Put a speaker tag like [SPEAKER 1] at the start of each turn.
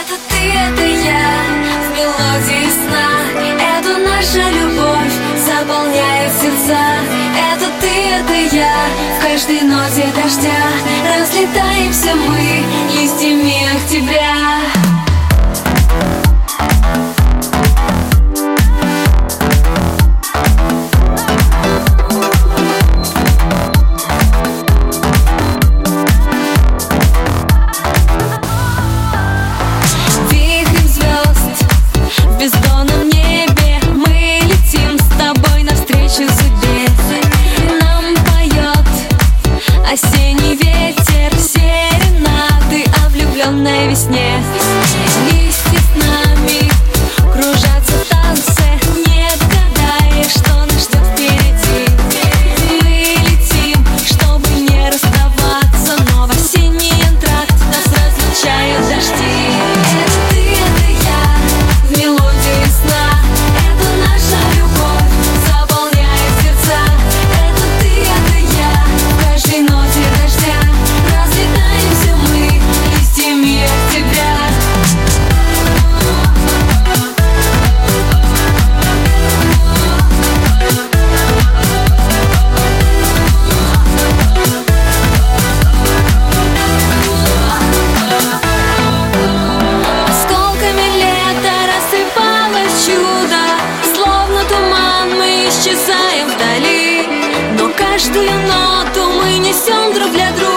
[SPEAKER 1] Это ты, это я, в мелодии сна. Это наша любовь заполняет сердца. Это ты, это я, в каждой ноте дождя разлетаемся мы листьями октября. Осенний ветер, серенады о влюбленной весне. Вместе с нами кружатся в танце, не отгадаешь, что нас ждет впереди. Мы летим, чтобы не расставаться, но в осенний антракт нас разлучают дожди. Это ты, это я, в мелодии сна. Это наша любовь заполняет сердца. Это ты, это я, в каждой ноте дождя разлетаемся мы листьями октября. Осколками лета рассыпалось чудо, словно туман мы исчезаем вдали. Но каждую ноту мы несем друг для друга.